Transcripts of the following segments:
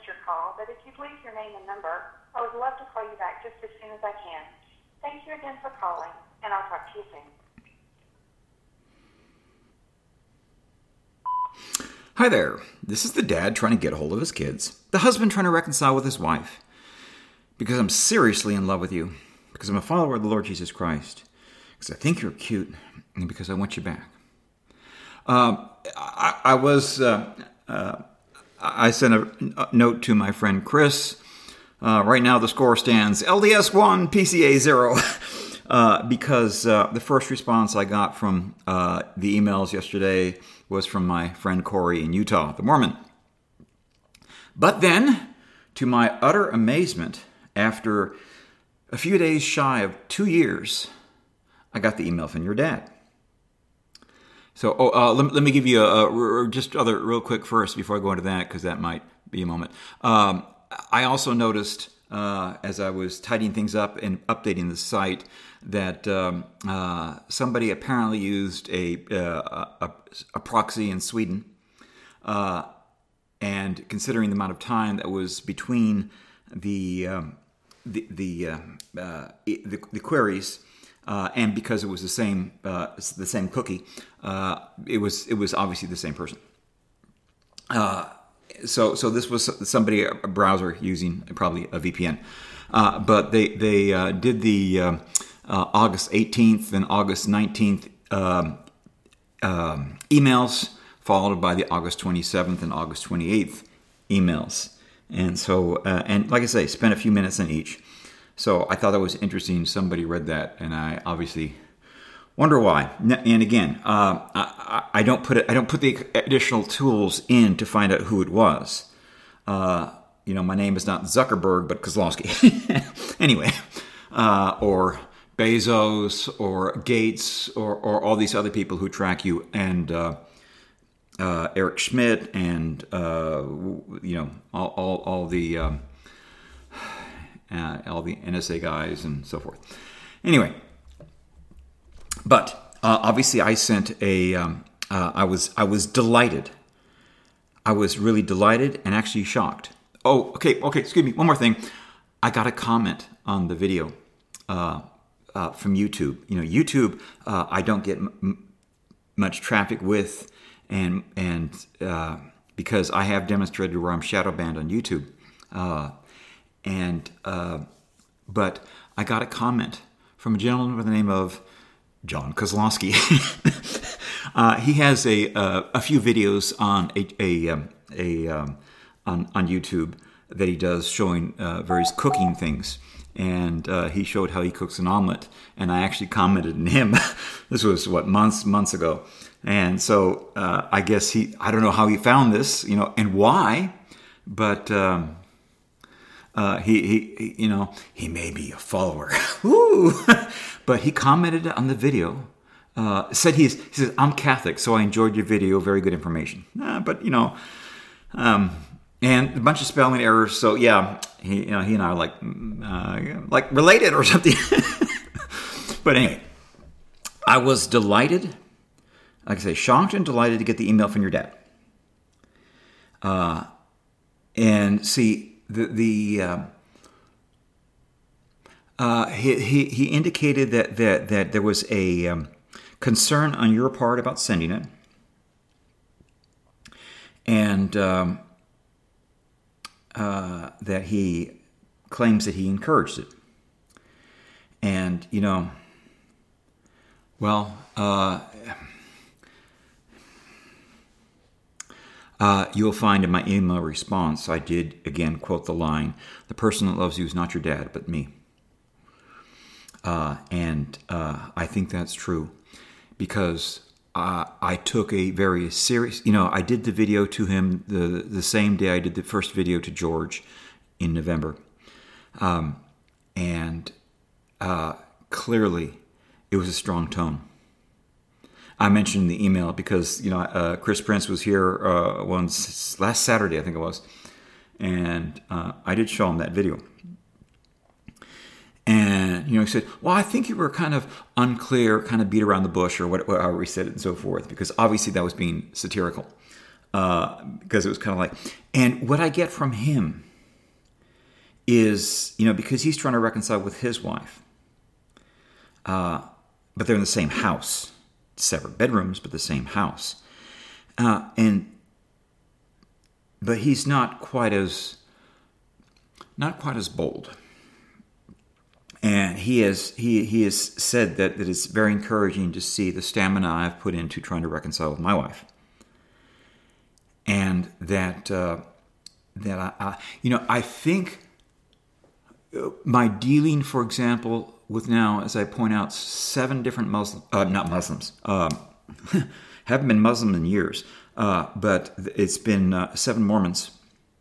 your call, but if you'd leave your name and number, I would love to call you back just as soon as I can. Thank you again for calling, and I'll talk to you soon. Hi there. This is the dad trying to get a hold of his kids, the husband trying to reconcile with his wife, because I'm seriously in love with you, because I'm a follower of the Lord Jesus Christ, because I think you're cute, and because I want you back. I sent a note to my friend Chris. Right now the score stands LDS 1, PCA 0, because the first response I got from the emails yesterday was from my friend Corey in Utah, the Mormon. But then, to my utter amazement, after a few days shy of 2 years, I got the email from your dad. So, let me give you just other real quick first before I go into that, because that might be a moment. I also noticed as I was tidying things up and updating the site that somebody apparently used a proxy in Sweden, and considering the amount of time that was between the queries. And because it was the same cookie, it was obviously the same person. So this was somebody, a browser using probably a VPN. But they did the August 18th and August 19th emails, followed by the August 27th and August 28th emails. And so, and like I say, spent a few minutes on each. So I thought that was interesting. Somebody read that, and I obviously wonder why. And again, I don't put the additional tools in to find out who it was. My name is not Zuckerberg, but Kozlowski. Anyway, or Bezos, or Gates, or all these other people who track you, and Eric Schmidt, and all the NSA guys and so forth. Anyway, but obviously I sent I was delighted. I was really delighted and actually shocked. Oh, okay. Excuse me. One more thing. I got a comment on the video from YouTube. YouTube. I don't get much traffic with, and because I have demonstrated where I'm shadow banned on YouTube. But I got a comment from a gentleman by the name of John Kozlowski. He has a few videos on on YouTube that he does showing various cooking things, and he showed how he cooks an omelet. And I actually commented on him. This was months ago, and so I guess I don't know how he found this, and why, but. He may be a follower. Ooh. But he commented on the video, said he says, "I'm Catholic, so I enjoyed your video. Very good information." And a bunch of spelling errors. So yeah, he and I are like related or something. But anyway, I was delighted, like I say, shocked and delighted to get the email from your dad. And see. He indicated that there was a concern on your part about sending it, and that he claims that he encouraged it. And you'll find in my email response, I did, again, quote the line, "The person that loves you is not your dad, but me." And I think that's true, because I took a very serious, I did the video to him the same day I did the first video to George in November. And clearly it was a strong tone. I mentioned the email because, Chris Prince was here last Saturday, I think it was. And I did show him that video. And, he said, "Well, I think you were kind of unclear, kind of beat around the bush," or whatever we said it and so forth, because obviously that was being satirical. because it was kind of like, and what I get from him is, because he's trying to reconcile with his wife, but they're in the same house, separate bedrooms, but the same house, but he's not quite as bold. And he has said that it's very encouraging to see the stamina I've put into trying to reconcile with my wife, and that I think my dealing, for example, with now, as I point out, 7 different not Muslims, haven't been Muslim in years, but it's been 7 Mormons.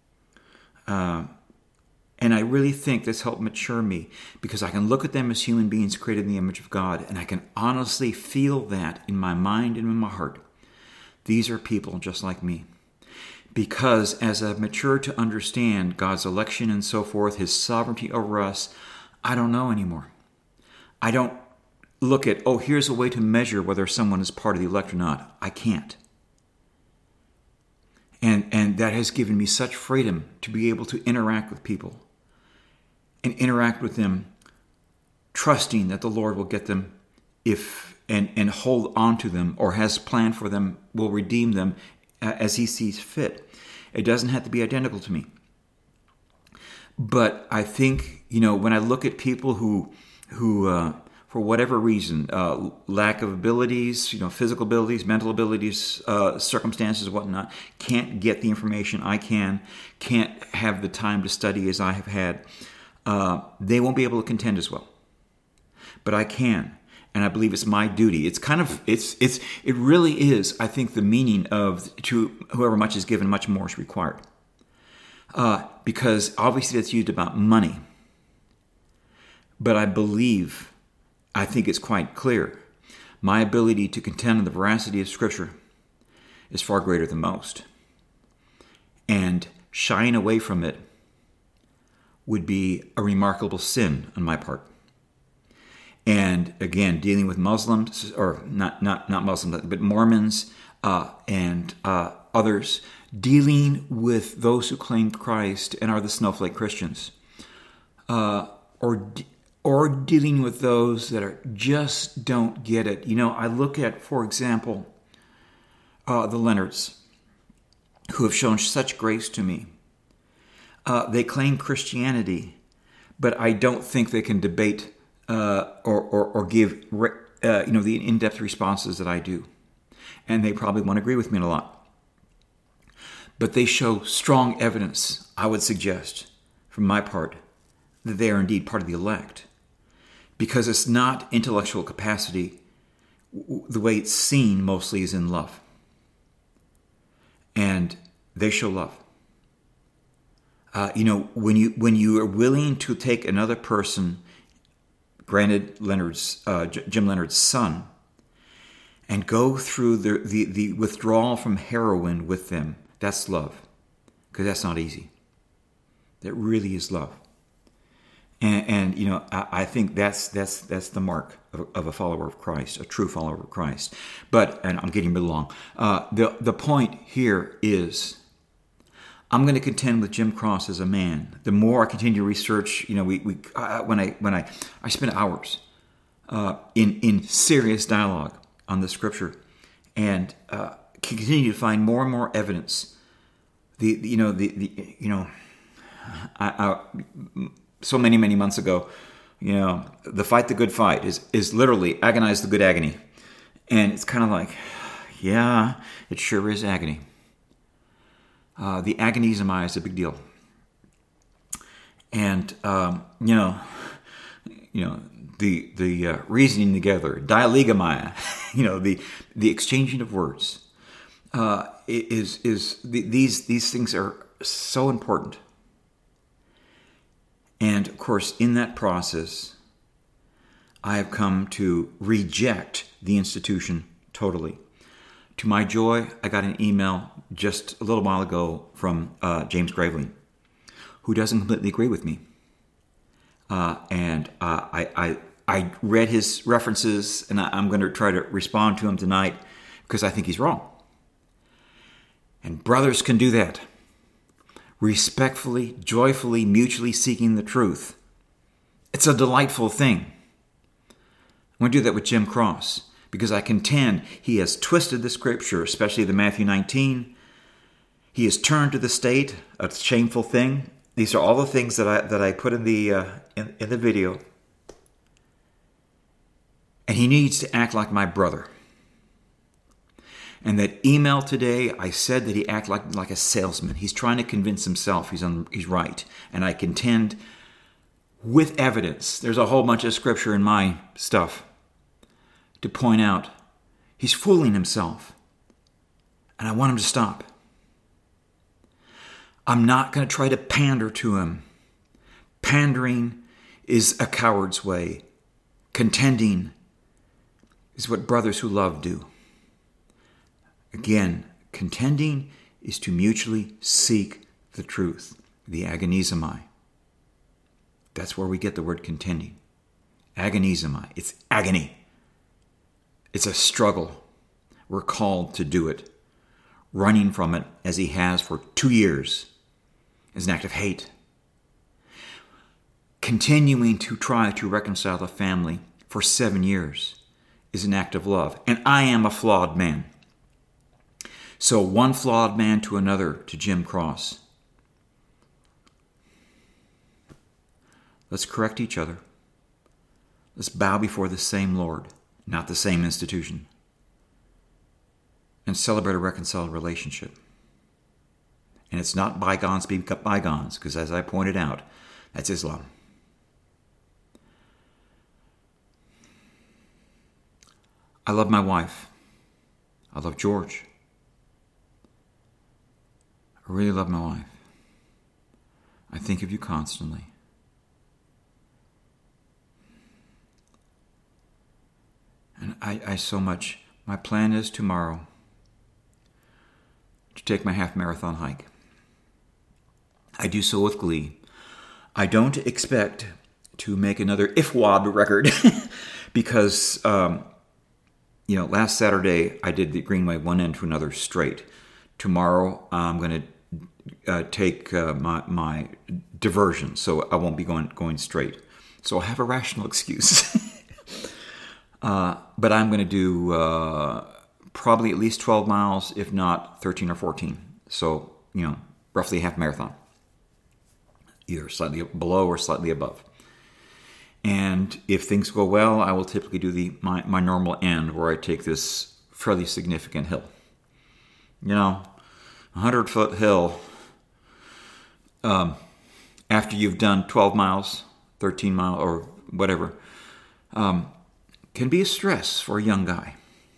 And I really think this helped mature me, because I can look at them as human beings created in the image of God, and I can honestly feel that in my mind and in my heart. These are people just like me. Because as I've matured to understand God's election and so forth, His sovereignty over us, I don't know anymore. I don't look at, here's a way to measure whether someone is part of the elect or not. I can't. And that has given me such freedom to be able to interact with people, and interact with them trusting that the Lord will get them and hold on to them, or has planned for them, will redeem them as He sees fit. It doesn't have to be identical to me. But I think, when I look at people who for whatever reason, lack of abilities, physical abilities, mental abilities, circumstances, whatnot, can't get the information I can't have the time to study as I have had, they won't be able to contend as well. But I can, and I believe it's my duty. It really is, I think, the meaning of, to whoever much is given, much more is required. Because obviously that's used about money. But I think it's quite clear. My ability to contend on the veracity of Scripture is far greater than most. And shying away from it would be a remarkable sin on my part. And again, dealing with Muslims, or not Muslims, but Mormons and others, dealing with those who claim Christ and are the snowflake Christians, or dealing with those that just don't get it. I look at, for example, the Leonards, who have shown such grace to me. They claim Christianity, but I don't think they can debate or give the in-depth responses that I do. And they probably won't agree with me in a lot. But they show strong evidence, I would suggest, from my part, that they are indeed part of the elect. Because it's not intellectual capacity. The way it's seen mostly is in love. And they show love. When you are willing to take another person, granted Jim Leonard's son, and go through the withdrawal from heroin with them, that's love. Because that's not easy. That really is love. And I think that's the mark of a follower of Christ, a true follower of Christ. And I'm getting a bit long. The point here is, I'm going to contend with Jim Cross as a man. The more I continue to research, when I spend hours in serious dialogue on the Scripture, and continue to find more and more evidence. So many months ago, the fight the good fight is literally agonize the good agony. And it's kind of like, yeah, it sure is agony. The agonizomai is a big deal. And, the reasoning together, dialegomai, the exchanging of words, these things are so important. And of course, in that process, I have come to reject the institution totally. To my joy, I got an email just a little while ago from James Graveling, who doesn't completely agree with me. And I read his references, and I'm going to try to respond to him tonight because I think he's wrong. And brothers can do that. Respectfully, joyfully, mutually seeking the truth. It's a delightful thing. I want to do that with Jim Cross because I contend he has twisted the scripture, especially the Matthew 19. He has turned to the state, a shameful thing. These are all the things that I put in the video. And he needs to act like my brother. And that email today, I said that he act like a salesman. He's trying to convince himself he's right. And I contend with evidence. There's a whole bunch of scripture in my stuff to point out he's fooling himself. And I want him to stop. I'm not going to try to pander to him. Pandering is a coward's way. Contending is what brothers who love do. Again, contending is to mutually seek the truth, the agonizomai. That's where we get the word contending. Agonizomai. It's agony. It's a struggle. We're called to do it. Running from it, as he has for 2 years, is an act of hate. Continuing to try to reconcile the family for 7 years is an act of love. And I am a flawed man. So one flawed man to another, to Jim Cross. Let's correct each other. Let's bow before the same Lord, not the same institution. And celebrate a reconciled relationship. And it's not bygones be bygones, because as I pointed out, that's Islam. I love my wife. I love George. I really love my wife. I think of you constantly. And I so much, my plan is tomorrow to take my half marathon hike. I do so with glee. I don't expect to make another IFWAB record because, last Saturday I did the Greenway one end to another straight. Tomorrow I'm going to take my diversion, so I won't be going straight. So I have a rational excuse. But I'm going to do probably at least 12 miles, if not 13 or 14. So, roughly a half marathon. Either slightly below or slightly above. And if things go well, I will typically do my normal end where I take this fairly significant hill. 100-foot hill, after you've done 12 miles, 13 miles, or whatever, can be a stress for a young guy.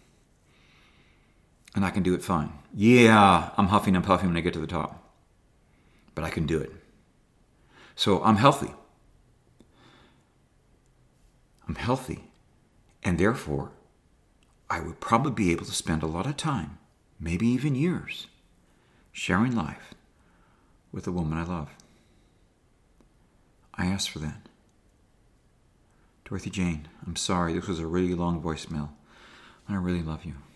And I can do it fine. Yeah, I'm huffing and puffing when I get to the top. But I can do it. So I'm healthy. I'm healthy. And therefore, I would probably be able to spend a lot of time, maybe even years, sharing life with the woman I love. I asked for that. Dorothy Jane, I'm sorry, this was a really long voicemail. I really love you.